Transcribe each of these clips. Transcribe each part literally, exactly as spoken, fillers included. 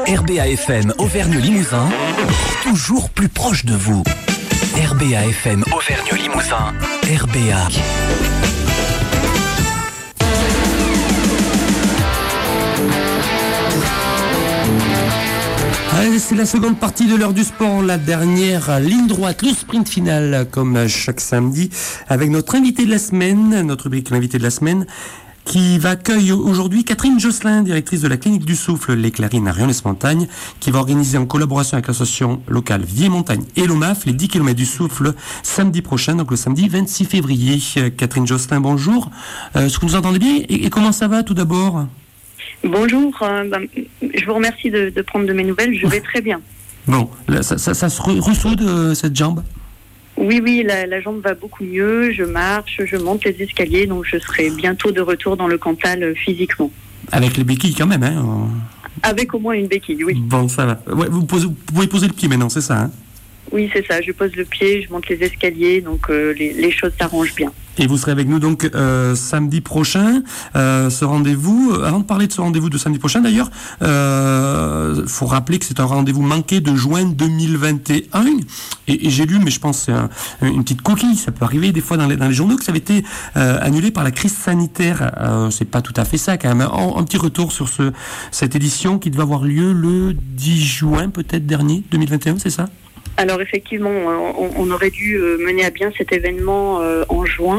R B A F M Auvergne-Limousin, toujours plus proche de vous. R B A F M Auvergne-Limousin, R B A. Allez, c'est la seconde partie de l'heure du sport, la dernière ligne droite, le sprint final, comme chaque samedi, avec notre invité de la semaine, notre rubrique l'invité de la semaine, qui va accueillir aujourd'hui Catherine Josselin, directrice de la clinique du souffle Les Clarines à Réolès-Montagne, qui va organiser en collaboration avec l'association locale Vieille Montagne et l'O M A F les dix kilomètres du souffle samedi prochain, donc le samedi vingt-six février. Catherine Josselin, bonjour. Euh, est-ce que vous entendez bien et, et comment ça va tout d'abord ? Bonjour, euh, ben, je vous remercie de, de prendre de mes nouvelles, je vais très bien. Bon, là, ça, ça, ça se ressoude euh, cette jambe ? Oui, oui, la, la jambe va beaucoup mieux, je marche, je monte les escaliers, donc je serai bientôt de retour dans le Cantal euh, physiquement. Avec les béquilles quand même, hein ? Avec au moins une béquille, oui. Bon, ça va. Ouais, vous, posez, vous pouvez poser le pied maintenant, c'est ça, hein ? Oui, c'est ça, je pose le pied, je monte les escaliers, donc euh, les, les choses s'arrangent bien. Et vous serez avec nous donc euh, samedi prochain. Euh, ce rendez-vous, euh, avant de parler de ce rendez-vous de samedi prochain d'ailleurs, il euh, faut rappeler que c'est un rendez-vous manqué de juin deux mille vingt et un. Et, et j'ai lu, mais je pense que c'est un, une petite coquille, ça peut arriver des fois dans les, dans les journaux, que ça avait été euh, annulé par la crise sanitaire. Euh, c'est pas tout à fait ça quand même. Un, un petit retour sur ce, cette édition qui devait avoir lieu le dix juin peut-être dernier, deux mille vingt et un, c'est ça ? Alors effectivement, on, on aurait dû mener à bien cet événement euh, en juin.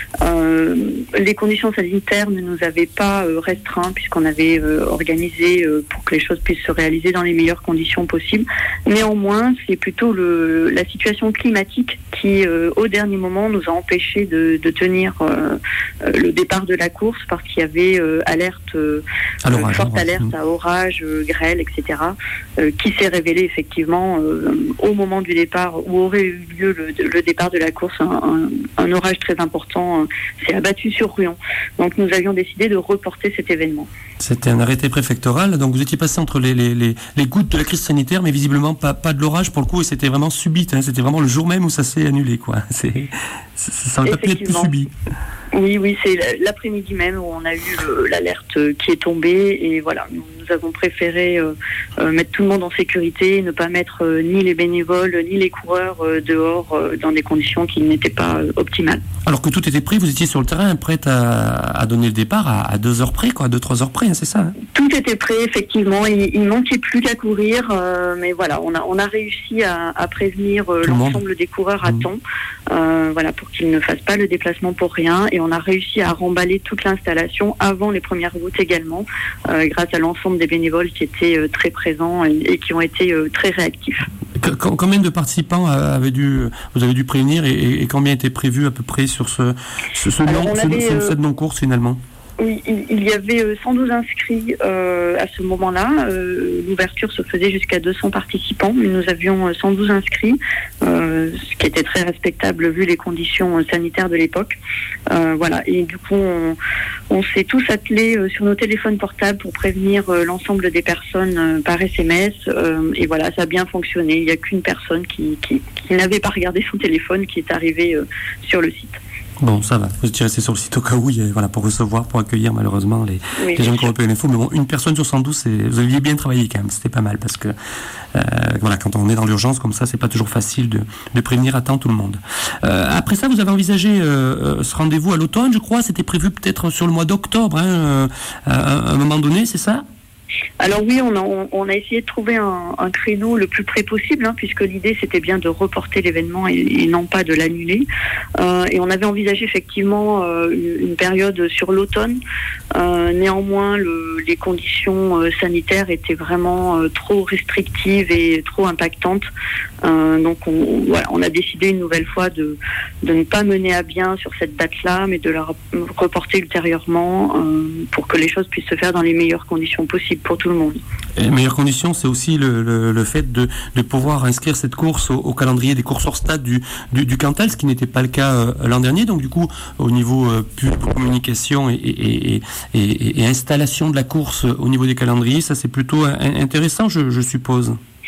Euh, les conditions sanitaires ne nous avaient pas euh, restreints puisqu'on avait euh, organisé euh, pour que les choses puissent se réaliser dans les meilleures conditions possibles. Néanmoins, c'est plutôt le, la situation climatique qui, euh, au dernier moment, nous a empêchés de, de tenir euh, le départ de la course parce qu'il y avait euh, alerte, euh, l'orage, forte alerte à orage, euh, grêle, et cetera, euh, qui s'est révélée effectivement euh, au moment moment du départ où aurait eu lieu le, le départ de la course, un, un, un orage très important euh, s'est abattu sur Ruan. Donc nous avions décidé de reporter cet événement. C'était un arrêté préfectoral, donc vous étiez passé entre les, les, les, les gouttes de la crise sanitaire, mais visiblement pas, pas de l'orage pour le coup, et c'était vraiment subit, hein, c'était vraiment le jour même où ça s'est annulé, quoi. C'est, ça aurait pas pu être plus subi. Oui, oui, c'est l'après-midi même où on a eu le, l'alerte qui est tombée et voilà, nous, nous avons préféré euh, euh, mettre tout le monde en sécurité, ne pas mettre euh, ni les bénévoles ni les coureurs euh, dehors euh, dans des conditions qui n'étaient pas euh, optimales. Alors que tout était prêt, vous étiez sur le terrain prête à, à donner le départ à, à deux heures près, quoi, deux trois heures près, hein, c'est ça, hein? Tout était prêt, effectivement, il, il manquait plus qu'à courir, euh, mais voilà, on a on a réussi à, à prévenir euh, l'ensemble monde. des coureurs à mmh. temps, euh, voilà, pour qu'ils ne fassent pas le déplacement pour rien, et on a réussi à remballer toute l'installation avant les premières routes également, euh, grâce à l'ensemble des bénévoles qui étaient euh, très présents et, et qui ont été euh, très réactifs. Combien de participants avez dû, vous avez dû prévenir et, et combien était prévu à peu près sur ce, ce, ce Alors, non, avait, ce, euh, cette non-course finalement? Oui, il y avait cent douze inscrits euh, à ce moment-là. Euh, l'ouverture se faisait jusqu'à deux cents participants, mais nous avions cent douze inscrits, euh, ce qui était très respectable vu les conditions sanitaires de l'époque. Euh, voilà, et du coup, on, on s'est tous attelés euh, sur nos téléphones portables pour prévenir euh, l'ensemble des personnes euh, par S M S. Euh, et voilà, ça a bien fonctionné. Il n'y a qu'une personne qui, qui, qui n'avait pas regardé son téléphone qui est arrivée euh, sur le site. Bon, ça va. Vous étiez resté sur le site au cas où, voilà, pour recevoir, pour accueillir malheureusement les, oui, les gens qui auraient pu l'info. Mais bon, une personne sur cent douze, c'est, vous aviez bien travaillé quand même. C'était pas mal parce que, euh, voilà, quand on est dans l'urgence comme ça, c'est pas toujours facile de, de prévenir à temps tout le monde. Euh, après ça, vous avez envisagé euh, ce rendez-vous à l'automne, je crois. C'était prévu peut-être sur le mois d'octobre, hein, à un moment donné, c'est ça? Alors oui, on a, on a essayé de trouver un, un créneau le plus près possible, hein, puisque l'idée c'était bien de reporter l'événement et, et non pas de l'annuler. Euh, et on avait envisagé effectivement euh, une, une période sur l'automne. Euh, néanmoins, le, les conditions euh, sanitaires étaient vraiment euh, trop restrictives et trop impactantes. Euh, donc on, voilà, on a décidé une nouvelle fois de, de ne pas mener à bien sur cette date-là, mais de la reporter ultérieurement euh, pour que les choses puissent se faire dans les meilleures conditions possibles pour tout le monde. Et les meilleures conditions, c'est aussi le, le, le fait de, de pouvoir inscrire cette course au, au calendrier des courses hors stade du, du, du Cantal, ce qui n'était pas le cas euh, l'an dernier. Donc du coup, au niveau euh, pub, communication et, et, et, et, et installation de la course au niveau des calendriers, ça c'est plutôt un, intéressant, je, je suppose.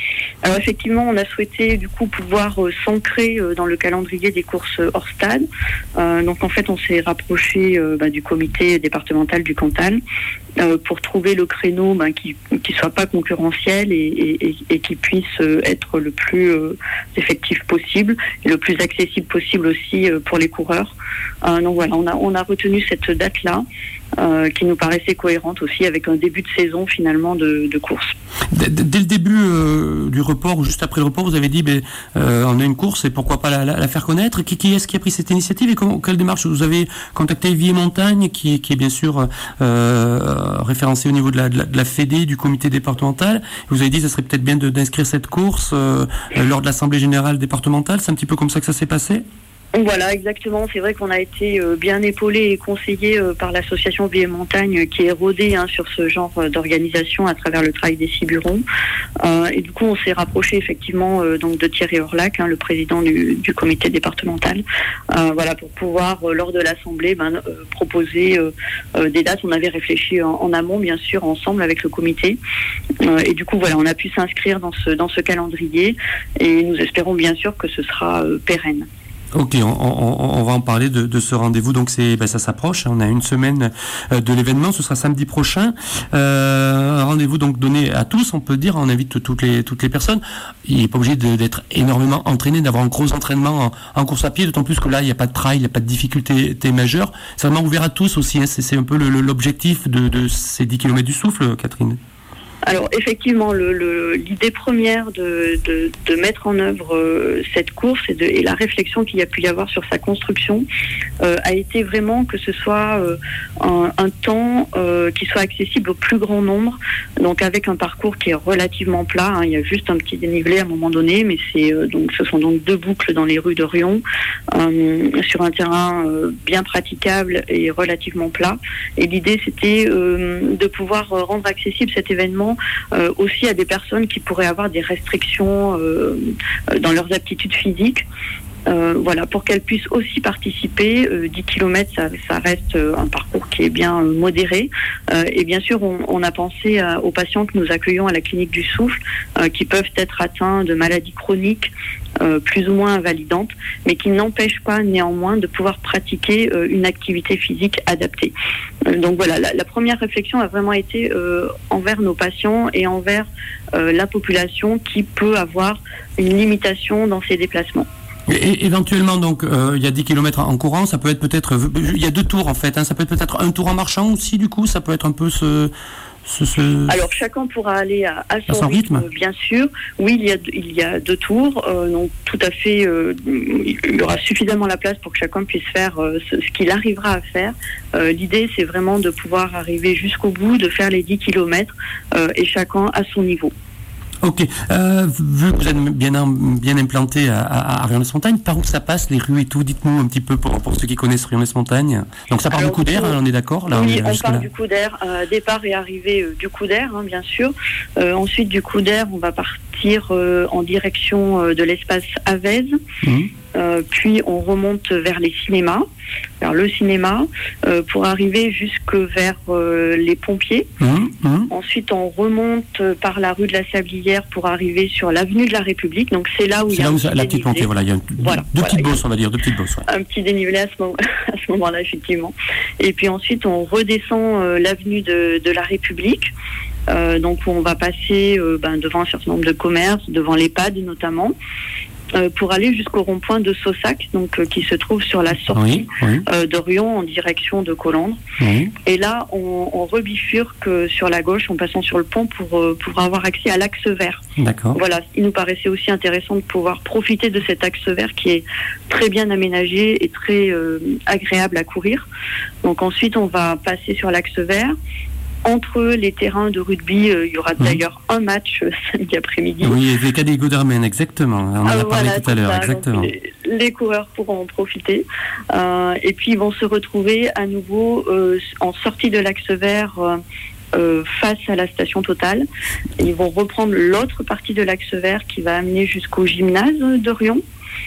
Alors effectivement, on a souhaité du coup pouvoir euh, s'ancrer euh, dans le calendrier des courses hors stade. Euh, donc en fait, on s'est rapproché euh, bah, du comité départemental du Cantal euh, pour trouver le créneau bah, qui qui soit pas concurrentiel et, et, et, et qui puisse euh, être le plus euh, effectif possible et le plus accessible possible aussi euh, pour les coureurs. Euh, donc voilà, on a on a retenu cette date-là. Euh, qui nous paraissait cohérente aussi avec un début de saison finalement de, de course. Dès, dès le début euh, du report ou juste après le report, vous avez dit ben, euh, on a une course et pourquoi pas la, la, la faire connaître. Qui, qui est-ce qui a pris cette initiative et comment, quelle démarche vous avez contacté Vie et Montagne qui, qui est bien sûr euh, référencé au niveau de la, de la, de la Fédé, du comité départemental. Vous avez dit que ça serait peut-être bien de, d'inscrire cette course euh, lors de l'Assemblée générale départementale. C'est un petit peu comme ça que ça s'est passé ? Voilà, exactement. C'est vrai qu'on a été euh, bien épaulé et conseillé euh, par l'association Vie et Montagne euh, qui est rodée hein, sur ce genre euh, d'organisation à travers le travail des Ciburons. Euh, et du coup, on s'est rapproché effectivement euh, donc de Thierry Orlac, hein, le président du, du comité départemental, euh, voilà, pour pouvoir euh, lors de l'assemblée ben, euh, proposer euh, euh, des dates. On avait réfléchi en, en amont, bien sûr, ensemble avec le comité. Euh, et du coup, voilà, on a pu s'inscrire dans ce dans ce calendrier et nous espérons bien sûr que ce sera euh, pérenne. Ok, on, on, on va en parler de, de ce rendez-vous. Donc c'est, ben ça s'approche. On a une semaine de l'événement. Ce sera samedi prochain. Euh, un rendez-vous donc donné à tous. On peut dire. On invite toutes les toutes les personnes. Il n'est pas obligé de, d'être énormément entraîné, d'avoir un gros entraînement en, en course à pied. D'autant plus que là, il n'y a pas de trail, il n'y a pas de difficulté majeure. C'est vraiment ouvert à tous aussi. Hein. C'est, c'est un peu le, l'objectif de, de ces dix kilomètres du souffle, Catherine. Alors effectivement, le, le, l'idée première de, de, de mettre en œuvre euh, cette course et, de, et la réflexion qu'il y a pu y avoir sur sa construction euh, a été vraiment que ce soit euh, un, un temps euh, qui soit accessible au plus grand nombre, donc avec un parcours qui est relativement plat. Hein, il y a juste un petit dénivelé à un moment donné, mais c'est euh, donc ce sont donc deux boucles dans les rues de Riom euh, sur un terrain euh, bien praticable et relativement plat. Et l'idée c'était euh, de pouvoir rendre accessible cet événement Euh, aussi à des personnes qui pourraient avoir des restrictions euh, dans leurs aptitudes physiques. Euh, voilà, pour qu'elles puissent aussi participer. Euh, dix kilomètres, ça, ça reste euh, un parcours qui est bien euh, modéré. Euh, et bien sûr, on, on a pensé à, aux patients que nous accueillons à la clinique du souffle, euh, qui peuvent être atteints de maladies chroniques, euh, plus ou moins invalidantes, mais qui n'empêchent pas néanmoins de pouvoir pratiquer euh, une activité physique adaptée. Euh, donc voilà, la, la première réflexion a vraiment été euh, envers nos patients et envers euh, la population qui peut avoir une limitation dans ses déplacements. Et éventuellement, donc, euh, il y a dix kilomètres en courant, ça peut être peut-être, il y a deux tours en fait, hein, ça peut être peut-être un tour en marchant aussi, du coup, ça peut être un peu ce... ce, ce... Alors, chacun pourra aller à, à, son, à son rythme, rythme, bien sûr. Oui, il y a, il y a deux tours, euh, donc tout à fait, euh, il y aura suffisamment la place pour que chacun puisse faire euh, ce, ce qu'il arrivera à faire. Euh, l'idée, c'est vraiment de pouvoir arriver jusqu'au bout, de faire les dix kilomètres, euh, et chacun à son niveau. Ok. Euh, vu que vous êtes bien, bien implanté à, à, à Riom-lès-Montagne, par où ça passe, les rues et tout, dites-nous un petit peu pour, pour ceux qui connaissent Riom-lès-Montagne. Donc ça part Alors, du Couder, hein, on est d'accord là, Oui, on, est on part là. du Couder, euh, départ et arrivée euh, du Couder, hein, bien sûr. Euh, ensuite du Couder, on va partir euh, en direction euh, de l'espace Avez. Mmh. Euh, puis on remonte vers les cinémas, vers le cinéma, euh, pour arriver jusque vers euh, les pompiers. Mmh, mmh. Ensuite, on remonte par la rue de la Sablière pour arriver sur l'avenue de la République. Donc c'est là où c'est il y a là un où la petite montée. Voilà, il y a un, voilà, deux voilà, petites bosses, on va dire, deux petites bosses. Ouais. Un petit dénivelé à ce, moment, à ce moment-là, effectivement. Et puis ensuite, on redescend euh, l'avenue de, de la République. Euh, donc on va passer euh, ben, devant un certain nombre de commerces, devant l'EHPAD notamment. Euh, pour aller jusqu'au rond-point de Saussac, donc euh, qui se trouve sur la sortie oui, oui. Euh, de Riom en direction de Colandre. Oui. Et là, on, on rebifurque sur la gauche en passant sur le pont pour, euh, pour avoir accès à l'axe vert. D'accord. Voilà, il nous paraissait aussi intéressant de pouvoir profiter de cet axe vert qui est très bien aménagé et très euh, agréable à courir. Donc ensuite, on va passer sur l'axe vert. Entre les terrains de rugby, euh, il y aura mmh. d'ailleurs un match euh, samedi après-midi. Oui, les cadets Godermen, exactement. On en ah, a parlé voilà, tout à l'heure, ça, exactement. Les, les coureurs pourront en profiter. Euh, et puis, ils vont se retrouver à nouveau euh, en sortie de l'axe vert euh, euh, face à la station Total. Et ils vont reprendre l'autre partie de l'axe vert qui va amener jusqu'au gymnase de Riom.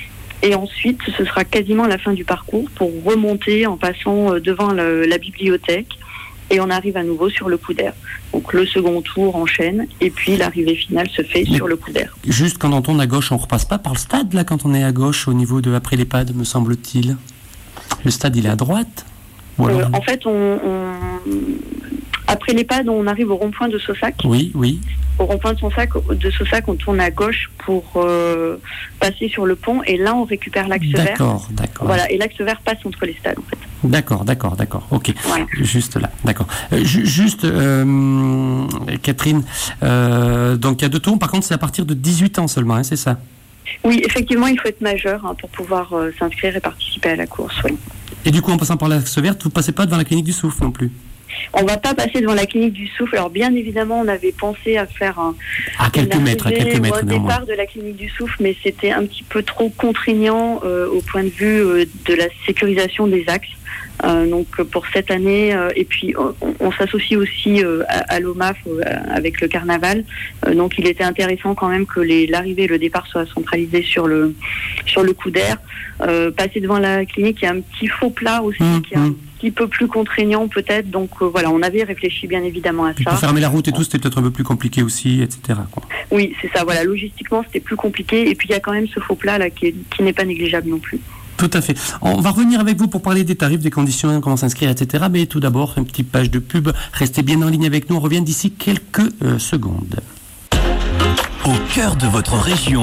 Et ensuite, ce sera quasiment la fin du parcours pour remonter en passant devant le, la bibliothèque. et on arrive à nouveau sur le coup d'air. Donc le second tour enchaîne et puis l'arrivée finale se fait Mais sur le coup d'air. Juste quand on tourne à gauche, on repasse pas par le stade là quand on est à gauche au niveau de après l'EHPAD, me semble-t-il. Le stade il est à droite. Ou alors... euh, en fait, on, on... après l'EHPAD, on arrive au rond-point de Saussac. Oui, oui. Au rond-point de Saussac, de Saussac, on tourne à gauche pour euh, passer sur le pont et là on récupère l'axe vert. D'accord, d'accord. Voilà, et l'axe vert passe entre les stades en fait. D'accord, d'accord, d'accord. Ok, voilà. Juste là, d'accord. Euh, ju- juste, euh, Catherine, euh, donc il y a deux tours, par contre c'est à partir de dix-huit ans seulement, hein, c'est ça? Oui, effectivement, il faut être majeur hein, pour pouvoir euh, s'inscrire et participer à la course, oui. Et du coup, en passant par l'axe vert, vous ne passez pas devant la clinique du souffle non plus? On ne va pas passer devant la clinique du souffle. Alors bien évidemment, on avait pensé à faire un, à quelques mètres, à quelques mètres, un départ de la clinique du souffle, mais c'était un petit peu trop contraignant euh, au point de vue euh, de la sécurisation des axes. Euh, donc pour cette année, euh, et puis on, on s'associe aussi euh, à, à l'O M A F euh, avec le carnaval. Euh, donc il était intéressant quand même que les, l'arrivée et le départ soient centralisés sur le sur le coup d'air. Euh, passer devant la clinique, il y a un petit faux plat aussi mmh, qui est un petit peu plus contraignant peut-être. Donc euh, voilà, on avait réfléchi bien évidemment à puis ça. Pour fermer la route et tout, c'était peut-être un peu plus compliqué aussi, et cetera quoi. Oui, c'est ça. Voilà, logistiquement c'était plus compliqué. Et puis il y a quand même ce faux plat là qui, est, qui n'est pas négligeable non plus. Tout à fait. On va revenir avec vous pour parler des tarifs, des conditions, comment s'inscrire, et cetera. Mais tout d'abord, une petite page de pub. Restez bien en ligne avec nous. On revient d'ici quelques euh, secondes. Au cœur de votre région,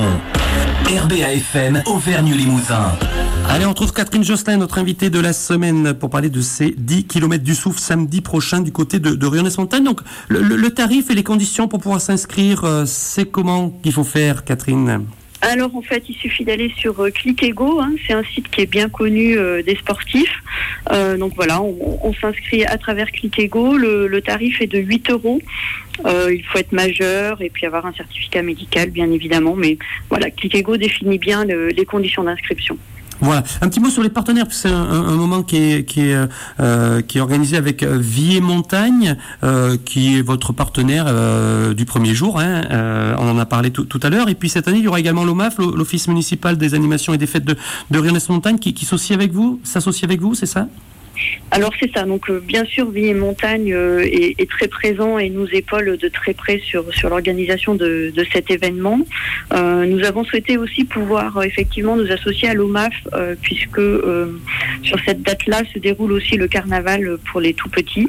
R B A F M Auvergne-Limousin. Allez, on trouve Catherine Josselin, notre invitée de la semaine, pour parler de ces dix kilomètres du souffle samedi prochain du côté de, de Rionès-Montagne. Donc, le, le, le tarif et les conditions pour pouvoir s'inscrire, euh, c'est comment qu'il faut faire, Catherine ? Alors en fait, il suffit d'aller sur euh, Clickego, hein, c'est un site qui est bien connu euh, des sportifs. Euh, donc voilà, on, on s'inscrit à travers Clickego. Le, le tarif est de huit euros. Euh, il faut être majeur et puis avoir un certificat médical, bien évidemment. Mais voilà, Clickego définit bien le, les conditions d'inscription. Voilà. Un petit mot sur les partenaires, parce que c'est un, un, un moment qui est, qui est, euh, qui est organisé avec Vie et Montagne, euh, qui est votre partenaire euh, du premier jour. Hein, euh, on en a parlé tout, tout à l'heure. Et puis cette année, il y aura également l'O M A F, l'Office municipal des animations et des fêtes de, de Rionès-Montagne, qui, qui s'associe avec vous, s'associe avec vous, c'est ça ? Alors c'est ça, donc euh, bien sûr Vie et Montagne euh, est, est très présent et nous épaule de très près sur, sur l'organisation de, de cet événement. Euh, nous avons souhaité aussi pouvoir euh, effectivement nous associer à l'O M A F euh, puisque euh, sur cette date-là se déroule aussi le carnaval pour les tout petits.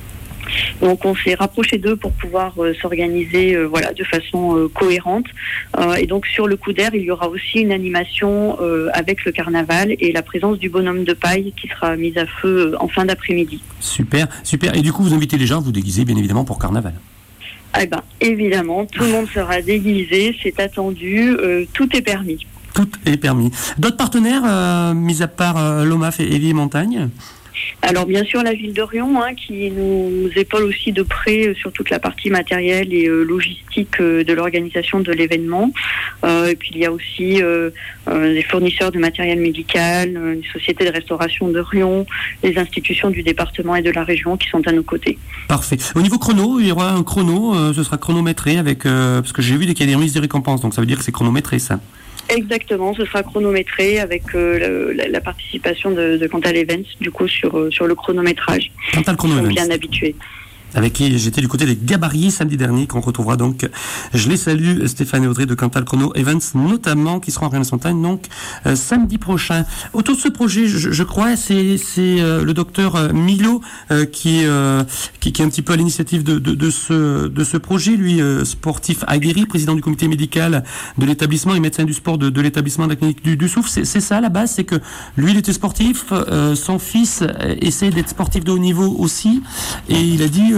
Donc on s'est rapproché d'eux pour pouvoir euh, s'organiser euh, voilà, de façon euh, cohérente. Euh, et donc sur le coup d'air, il y aura aussi une animation euh, avec le carnaval et la présence du bonhomme de paille qui sera mise à feu euh, en fin d'après-midi. Super, super. Et du coup, vous invitez les gens à vous déguiser, bien évidemment, pour carnaval. Eh ben, évidemment, tout le monde sera déguisé, c'est attendu, euh, tout est permis. Tout est permis. D'autres partenaires, euh, mis à part euh, l'O M A F et Vie et Montagne ? Alors bien sûr la ville de Rion hein, qui nous épaule aussi de près euh, sur toute la partie matérielle et euh, logistique euh, de l'organisation de l'événement. Euh, et puis il y a aussi euh, euh, des fournisseurs de matériel médical, euh, les sociétés de restauration de Rion, les institutions du département et de la région qui sont à nos côtés. Parfait. Au niveau chrono, il y aura un chrono, euh, ce sera chronométré avec euh, parce que j'ai vu qu'il y a des remises de récompenses, donc ça veut dire que c'est chronométré ça. Exactement, ce sera chronométré avec euh, la, la participation de, de Cantal Events, du coup, sur, euh, sur le chronométrage. Cantal Chrono Events. Bien habitués. Avec qui j'étais du côté des Gabarriers samedi dernier, qu'on retrouvera donc. Je les salue, Stéphane et Audrey de Cantal Chrono Events, notamment, qui seront en Rionès-Montagne, donc, euh, samedi prochain. Autour de ce projet, je, je crois, c'est, c'est euh, le docteur euh, Milo euh, qui, euh, qui, qui est un petit peu à l'initiative de, de, de, ce, de ce projet, lui, euh, sportif aguerri, président du comité médical de l'établissement et médecin du sport de, de l'établissement de la clinique du, du souffle. C'est, c'est ça, la base, c'est que lui, il était sportif, euh, son fils essaie d'être sportif de haut niveau aussi, et il a dit,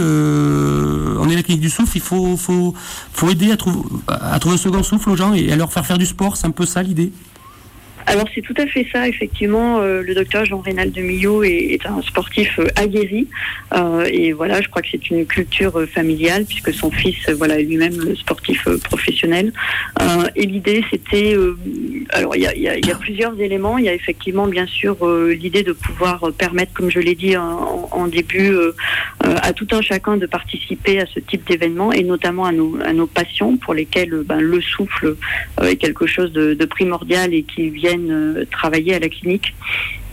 Euh, on est la clinique du souffle, il faut, faut, faut aider à, trou- à trouver un second souffle aux gens et à leur faire faire du sport, c'est un peu ça l'idée. Alors c'est tout à fait ça, effectivement. Euh, le docteur Jean-Rénal de Millau est, est un sportif euh, aguerri euh, et voilà, je crois que c'est une culture euh, familiale puisque son fils, euh, voilà, est lui-même le sportif euh, professionnel. Euh, et l'idée, c'était, euh, alors il y a, y, a, y a plusieurs éléments. Il y a effectivement, bien sûr, euh, l'idée de pouvoir euh, permettre, comme je l'ai dit en, en début, euh, euh, à tout un chacun de participer à ce type d'événement et notamment à nos, à nos patients pour lesquels euh, ben, le souffle euh, est quelque chose de, de primordial et qui viennent travailler à la clinique.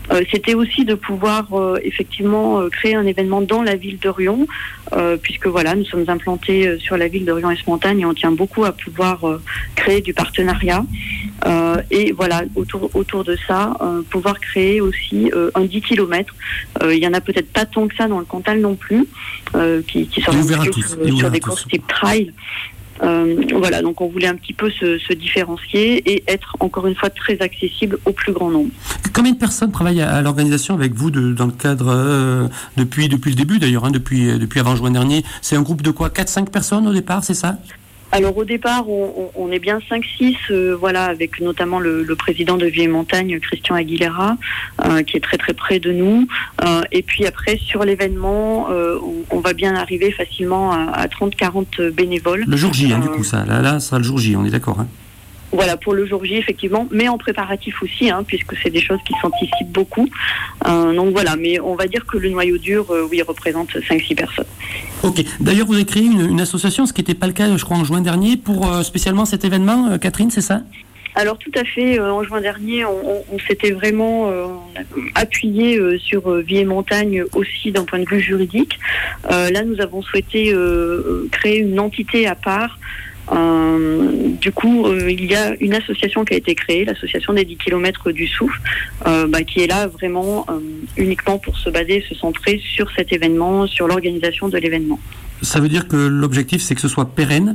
Euh, c'était aussi de pouvoir euh, effectivement euh, créer un événement dans la ville de Riom, euh, puisque voilà, nous sommes implantés euh, sur la ville de Riom-Esmontagne et on tient beaucoup à pouvoir euh, créer du partenariat. Euh, et voilà, autour, autour de ça, euh, pouvoir créer aussi euh, un dix kilomètres. Euh, il y en a peut-être pas tant que ça dans le Cantal non plus, euh, qui, qui sont sur, sur des courses type trail. Euh, voilà, donc on voulait un petit peu se, se différencier et être encore une fois très accessible au plus grand nombre. Combien de personnes travaillent à, à l'organisation avec vous de, dans le cadre euh, depuis depuis le début d'ailleurs, hein, depuis depuis avant juin dernier? C'est un groupe de quoi, quatre cinq personnes au départ, c'est ça? Alors au départ, on, on est bien cinq six, euh, voilà, avec notamment le, le président de Vieille-Montagne, Christian Aguilera, euh, qui est très très près de nous. Euh, et puis après, sur l'événement, euh, on, on va bien arriver facilement à, à trente quarante bénévoles. Le jour J, hein, euh, du coup, ça. Là, là, ça sera le jour J, on est d'accord, hein. Voilà, pour le jour J, effectivement, mais en préparatif aussi, hein, puisque c'est des choses qui s'anticipent beaucoup. Euh, donc voilà, mais on va dire que le noyau dur, euh, oui, représente cinq six personnes. Ok. D'ailleurs, vous avez créé une, une association, ce qui n'était pas le cas, je crois, en juin dernier, pour euh, spécialement cet événement, euh, Catherine, c'est ça? Alors tout à fait, euh, en juin dernier, on, on, on s'était vraiment euh, appuyé euh, sur euh, Vieille-Montagne aussi d'un point de vue juridique. Euh, là, nous avons souhaité euh, créer une entité à part. Euh, du coup, euh, il y a une association qui a été créée, l'association des dix kilomètres du Souffle, euh, bah, qui est là vraiment euh, uniquement pour se baser, se centrer sur cet événement, sur l'organisation de l'événement. Ça veut dire que l'objectif, c'est que ce soit pérenne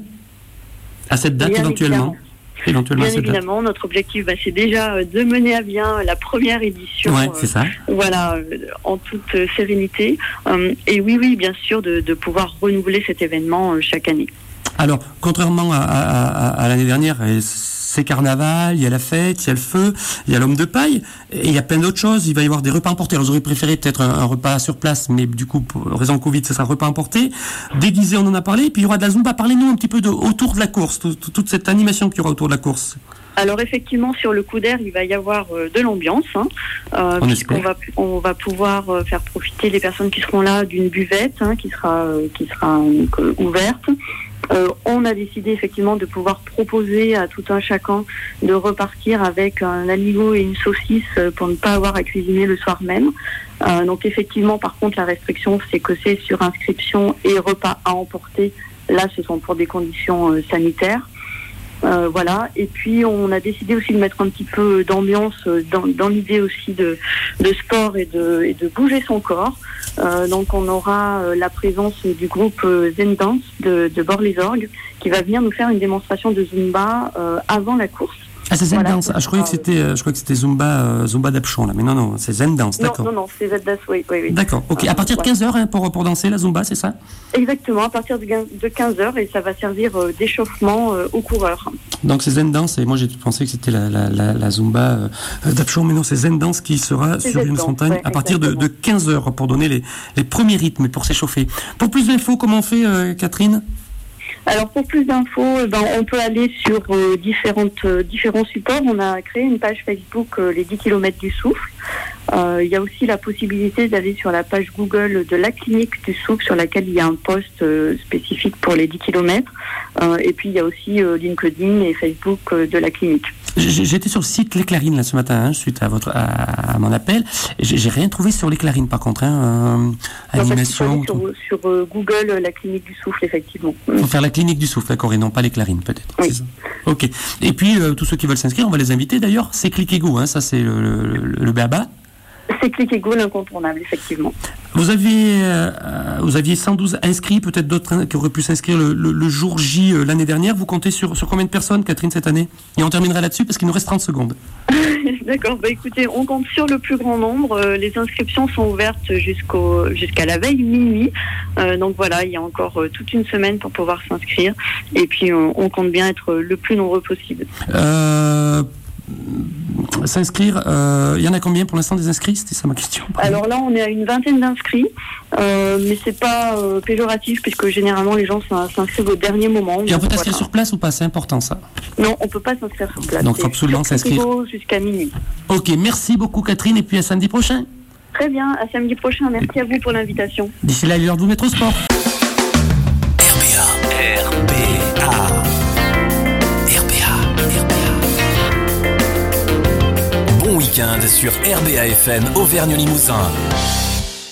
à cette date, bien éventuellement éventuellement Bien évidemment, date. Notre objectif, bah, c'est déjà de mener à bien la première édition. Ouais, c'est ça. Euh, voilà, euh, en toute euh, sérénité. Euh, et oui, oui, bien sûr, de, de pouvoir renouveler cet événement euh, chaque année. Alors, contrairement à, à, à, à l'année dernière, c'est carnaval, il y a la fête, il y a le feu, il y a l'homme de paille, et il y a plein d'autres choses. Il va y avoir des repas emportés. Alors, j'aurais préféré peut-être un, un repas sur place, mais du coup, pour raison de Covid, ce sera repas emporté. Déguisé, on en a parlé, et puis il y aura de la Zumba. Parlez-nous un petit peu de, autour de la course, tout, toute cette animation qu'il y aura autour de la course. Alors effectivement, sur le coup d'air, il va y avoir euh, de l'ambiance, hein, euh, puisqu'on va on va pouvoir euh, faire profiter les personnes qui seront là d'une buvette, hein, qui sera euh, qui sera donc, euh, ouverte. Euh, on a décidé effectivement de pouvoir proposer à tout un chacun de repartir avec un aligot et une saucisse pour ne pas avoir à cuisiner le soir même. Euh, donc effectivement, par contre, la restriction, c'est que c'est sur inscription et repas à emporter. Là, ce sont pour des conditions euh, sanitaires. Euh, voilà, et puis on a décidé aussi de mettre un petit peu d'ambiance dans, dans l'idée aussi de, de sport et de, et de bouger son corps. Euh, donc on aura euh, la présence du groupe euh, Zen Dance de, de Bord-les-Orgues qui va venir nous faire une démonstration de Zumba euh, avant la course. Ah, c'est Zen voilà, Dance. Ah, je croyais que c'était, euh, je croyais que c'était Zumba, euh, Zumba d'Apchon là, mais non, non, c'est Zen Dance, d'accord. Non, non, non, c'est Zen Dance, oui, oui, oui. D'accord. Ok. À partir de quinze heures hein, pour pour danser la Zumba, c'est ça? Exactement, à partir de quinze heures et ça va servir euh, d'échauffement euh, aux coureurs. Donc c'est Zen Dance et moi j'ai pensé que c'était la la la, la Zumba euh, d'Apchon, mais non, c'est Zen Dance qui sera c'est sur une montagne ouais, à partir de, de quinze heures pour donner les les premiers rythmes pour s'échauffer. Pour plus d'infos, comment on fait, euh, Catherine? Alors pour plus d'infos, ben, on peut aller sur euh, différentes, euh, différents supports. On a créé une page Facebook, euh, les dix kilomètres du Souffle. Euh, il y a aussi la possibilité d'aller sur la page Google de la clinique du Souffle, sur laquelle il y a un post euh, spécifique pour les dix kilomètres. Euh, et puis il y a aussi euh, LinkedIn et Facebook euh, de la clinique. J'étais sur le site Les Clarines là ce matin, hein, suite à votre à, à mon appel. J'ai, j'ai rien trouvé sur Les Clarines par contre, hein, euh, animation. Sur, sur euh, Google, la clinique du Souffle, effectivement. Il faut faire la clinique du Souffle, d'accord, et non pas Les Clarines peut-être. Oui. C'est ça. Ok. Et puis euh, tous ceux qui veulent s'inscrire, on va les inviter d'ailleurs. C'est Click et Go, hein, ça c'est le, le, le B A B A. C'est Click et Go, l'incontournable, effectivement. Vous aviez, euh, vous aviez cent douze inscrits, peut-être d'autres qui auraient pu s'inscrire le, le, le jour J euh, l'année dernière. Vous comptez sur, sur combien de personnes, Catherine, cette année? Et on terminera là-dessus parce qu'il nous reste trente secondes. D'accord, bah écoutez, on compte sur le plus grand nombre. Euh, les inscriptions sont ouvertes jusqu'au, jusqu'à la veille minuit. Euh, donc voilà, il y a encore euh, toute une semaine pour pouvoir s'inscrire. Et puis on, on compte bien être le plus nombreux possible. Euh... S'inscrire, il euh, y en a combien pour l'instant des inscrits? C'était ça ma question. Alors là, on est à une vingtaine d'inscrits, euh, mais c'est pas euh, péjoratif puisque généralement les gens s'inscrivent au dernier moment. Et on peut s'inscrire voilà. sur place ou pas? C'est important ça. Non, on peut pas s'inscrire sur place. Donc il faut absolument s'inscrire. Jusqu'à minuit. Ok, merci beaucoup Catherine et puis à samedi prochain. Très bien, à samedi prochain. Merci à vous pour l'invitation. D'ici là, il est l'heure de vous mettre au sport. R B A. R B A. R B A. R B A. Bon week-end week-end sur R B A F M Auvergne Limousin.